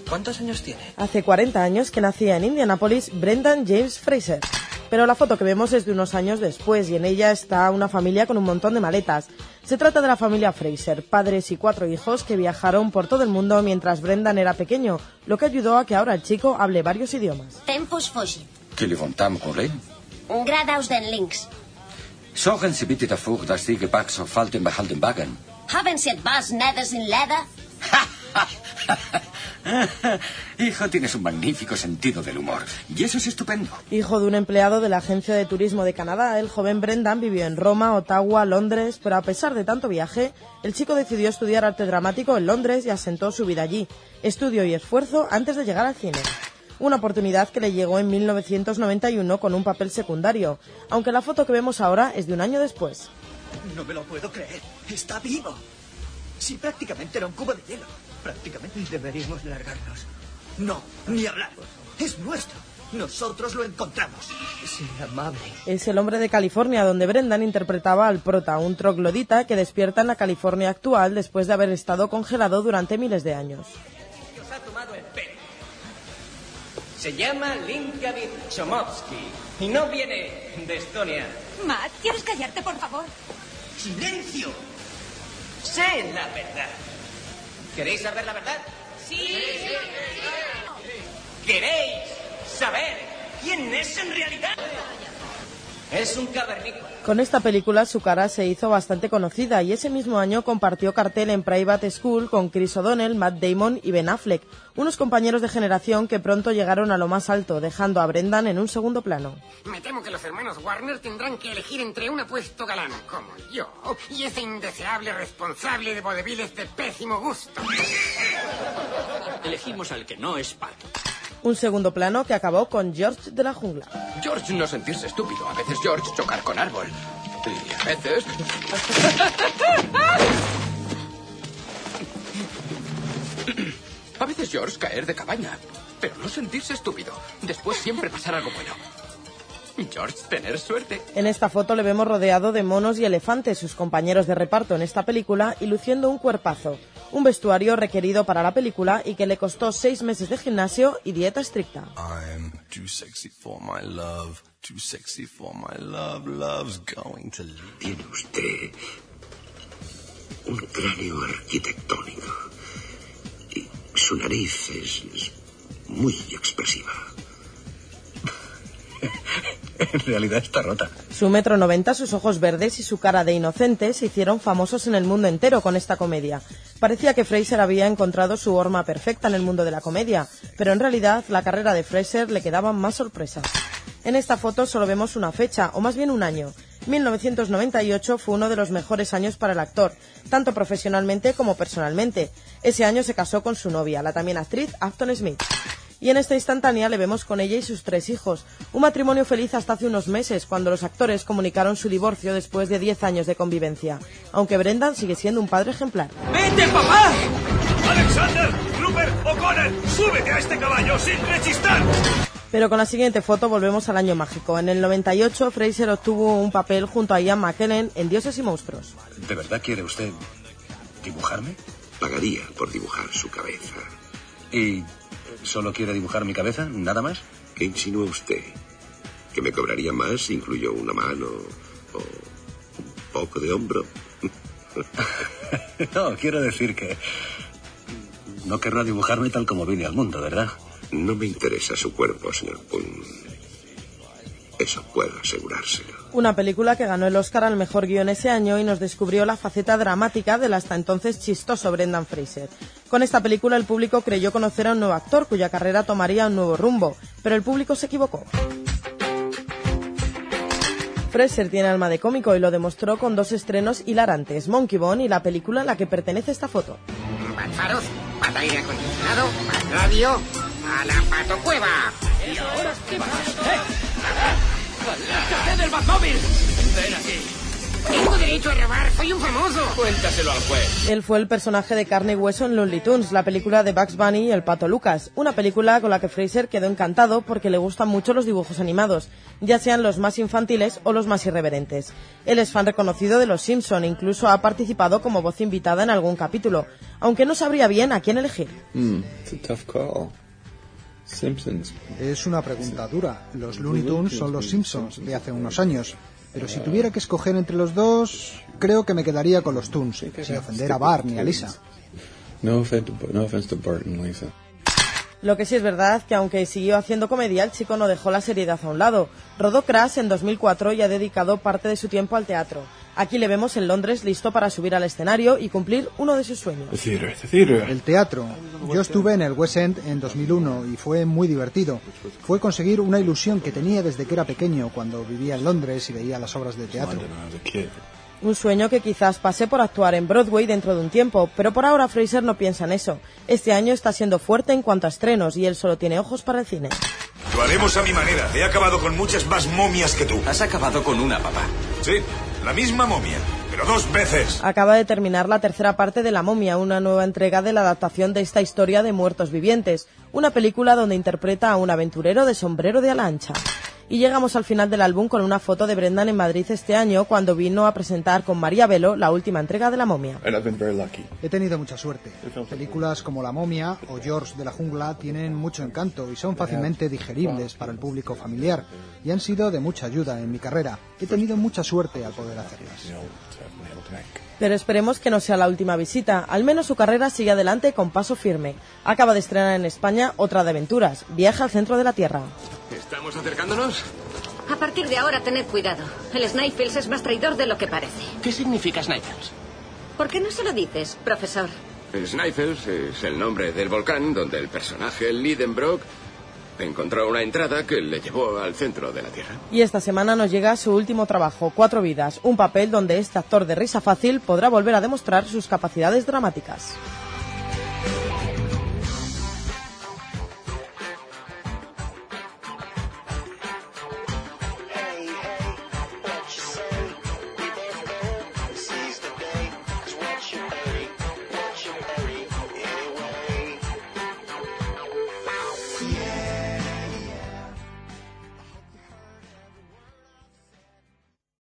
¿Cuántos años tiene? Hace 40 años que nacía en Indianápolis Brendan James Fraser. Pero la foto que vemos es de unos años después y en ella está una familia con un montón de maletas. Se trata de la familia Fraser, padres y 4 hijos que viajaron por todo el mundo mientras Brendan era pequeño, lo que ayudó a que ahora el chico hable varios idiomas. Tempus fugit. Jullie van tam alleen? Gradaus den links. Zorgen Sie bitte dafür, dass die Gebäck sorgfältig behalten werden. Haben Sie etwas Nedes in Leder? Hijo, tienes un magnífico sentido del humor. Y eso es estupendo. Hijo de un empleado de la Agencia de Turismo de Canadá, el joven Brendan vivió en Roma, Ottawa, Londres, pero a pesar de tanto viaje, el chico decidió estudiar arte dramático en Londres y asentó su vida allí. Estudio y esfuerzo antes de llegar al cine. Una oportunidad que le llegó en 1991 con un papel secundario, aunque la foto que vemos ahora es de un año después. No me lo puedo creer. Está vivo. Sí, prácticamente era un cubo de hielo. Prácticamente deberíamos largarnos. No, ni hablar. Es nuestro. Nosotros lo encontramos. Sí, amable. Es el hombre de California, donde Brendan interpretaba al prota, un troglodita que despierta en la California actual después de haber estado congelado durante miles de años. Os ha tomado el pelo. Se llama Linkavit Chomovsky y no viene de Estonia. Matt, ¿quieres callarte, por favor? ¡Silencio! Sé la verdad. ¿Queréis saber la verdad? Sí. ¿Queréis saber quién es en realidad? Es un cavernícola. Con esta película su cara se hizo bastante conocida y ese mismo año compartió cartel en Private School con Chris O'Donnell, Matt Damon y Ben Affleck, unos compañeros de generación que pronto llegaron a lo más alto, dejando a Brendan en un segundo plano. Me temo que los hermanos Warner tendrán que elegir entre un apuesto galán como yo y ese indeseable responsable de vodevils de pésimo gusto. Elegimos al que no es pato. Un segundo plano que acabó con George de la Jungla. George no sentirse estúpido. A veces George chocar con árbol. Y a veces... A veces George caer de cabaña. Pero no sentirse estúpido. Después siempre pasar algo bueno. George tener suerte. En esta foto le vemos rodeado de monos y elefantes, sus compañeros de reparto en esta película, y luciendo un cuerpazo. Un vestuario requerido para la película y que le costó 6 meses de gimnasio y dieta estricta. I'm too sexy for my love, too sexy for my love, love's going to leave. Tiene usted un cráneo arquitectónico y su nariz es muy expresiva. En realidad está rota. Su 1,90 m, sus ojos verdes y su cara de inocente se hicieron famosos en el mundo entero con esta comedia. Parecía que Fraser había encontrado su horma perfecta en el mundo de la comedia, pero en realidad la carrera de Fraser le quedaban más sorpresas. En esta foto solo vemos una fecha, o más bien un año. 1998 fue uno de los mejores años para el actor, tanto profesionalmente como personalmente. Ese año se casó con su novia, la también actriz Afton Smith. Y en esta instantánea le vemos con ella y sus 3 hijos. Un matrimonio feliz hasta hace unos meses, cuando los actores comunicaron su divorcio después de 10 años de convivencia. Aunque Brendan sigue siendo un padre ejemplar. ¡Vete, papá! ¡Alexander! ¡Rupert! ¡O'Connell! ¡Súbete a este caballo sin rechistar! Pero con la siguiente foto volvemos al año mágico. En el 98, Fraser obtuvo un papel junto a Ian McKellen en Dioses y Monstruos. ¿De verdad quiere usted dibujarme? Pagaría por dibujar su cabeza. ¿Y solo quiere dibujar mi cabeza? ¿Nada más? ¿Qué insinúa usted? ¿Que me cobraría más si incluyo una mano o un poco de hombro? No, quiero decir que no querrá dibujarme tal como vine al mundo, ¿verdad? No me interesa su cuerpo, señor Poon. Eso puedo asegurárselo. Una película que ganó el Oscar al mejor guión ese año y nos descubrió la faceta dramática del hasta entonces chistoso Brendan Fraser. Con esta película el público creyó conocer a un nuevo actor cuya carrera tomaría un nuevo rumbo, pero el público se equivocó. Fraser tiene alma de cómico y lo demostró con 2 estrenos hilarantes, Monkey Bone y la película a la que pertenece esta foto. Faros, pat aire acondicionado, pat radio, a la patocueva. ¿Y ahora qué más? ¡Aléjate del Batmóvil! ¡Ven aquí! Tengo derecho a robar, soy un famoso. Cuéntaselo al juez. Él fue el personaje de carne y hueso en Looney Tunes, la película de Bugs Bunny y el Pato Lucas, una película con la que Fraser quedó encantado porque le gustan mucho los dibujos animados, ya sean los más infantiles o los más irreverentes. Él es fan reconocido de Los Simpson e incluso ha participado como voz invitada en algún capítulo, aunque no sabría bien a quién elegir. It's a tough call. Simpsons. Es una pregunta dura. Los Looney Tunes son los Simpsons de hace unos años. Pero si tuviera que escoger entre los dos, creo que me quedaría con los Toons, sin ofender a Bart ni a Lisa. No offense to Bart and Lisa. Lo que sí es verdad que aunque siguió haciendo comedia, el chico no dejó la seriedad a un lado. Rodó Crash en 2004 y ha dedicado parte de su tiempo al teatro. Aquí le vemos en Londres listo para subir al escenario y cumplir uno de sus sueños. El teatro. Yo estuve en el West End en 2001 y fue muy divertido. Fue conseguir una ilusión que tenía desde que era pequeño, cuando vivía en Londres y veía las obras de teatro. Un sueño que quizás pase por actuar en Broadway dentro de un tiempo, pero por ahora Fraser no piensa en eso. Este año está siendo fuerte en cuanto a estrenos y él solo tiene ojos para el cine. Lo haremos a mi manera. He acabado con muchas más momias que tú. Has acabado con una, papá. Sí, la misma momia, pero 2 veces. Acaba de terminar la tercera parte de La momia, una nueva entrega de la adaptación de esta historia de muertos vivientes, una película donde interpreta a un aventurero de sombrero de ala ancha. Y llegamos al final del álbum con una foto de Brendan en Madrid este año cuando vino a presentar con María Velo la última entrega de La momia. He tenido mucha suerte. Películas como La momia o George de la jungla tienen mucho encanto y son fácilmente digeribles para el público familiar y han sido de mucha ayuda en mi carrera. He tenido mucha suerte al poder hacerlas. Pero esperemos que no sea la última visita. Al menos su carrera sigue adelante con paso firme. Acaba de estrenar en España otra de aventuras, Viaje al centro de la Tierra. ¿Estamos acercándonos? A partir de ahora, tened cuidado. El Snifels es más traidor de lo que parece. ¿Qué significa Snifels? ¿Por qué no se lo dices, profesor? Snifels es el nombre del volcán donde el personaje Lidenbrock encontró una entrada que le llevó al centro de la Tierra. Y esta semana nos llega su último trabajo, 4 vidas, un papel donde este actor de risa fácil podrá volver a demostrar sus capacidades dramáticas.